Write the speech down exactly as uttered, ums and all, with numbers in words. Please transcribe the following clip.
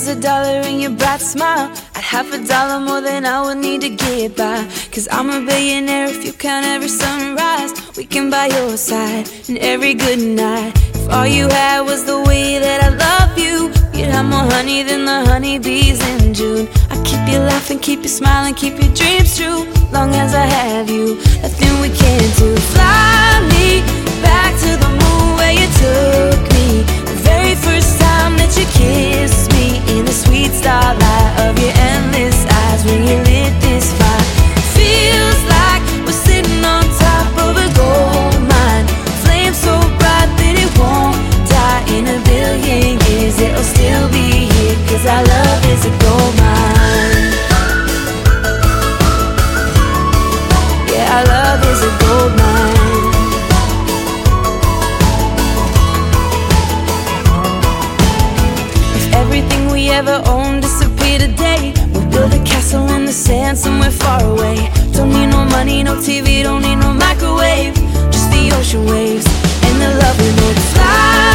a dollar in your bright smile, I'd half a dollar more than I would need to get by. Cause I'm a billionaire if you count every sunrise. We can buy your side and every good night. If all you had was the way that I love you, you'd have more honey than the honeybees in June. I keep you laughing, keep you smiling, keep your dreams true. Long as I have you, nothing we can't do. Fly me back to the moon where you took me, the very first time that you kissed me, in the sweet starlight of your endless eyes when you lit this fire. Feels like we're sitting on top of a gold mine, flame so bright that it won't die. In a billion years it'll still be here, cause our love is a gold mine. Yeah, our love is a gold mine. If everything we ever owned disappeared today, we'll build a castle in the sand somewhere far away. Don't need no money, no T V, don't need no microwave, just the ocean waves and the love we make. Fly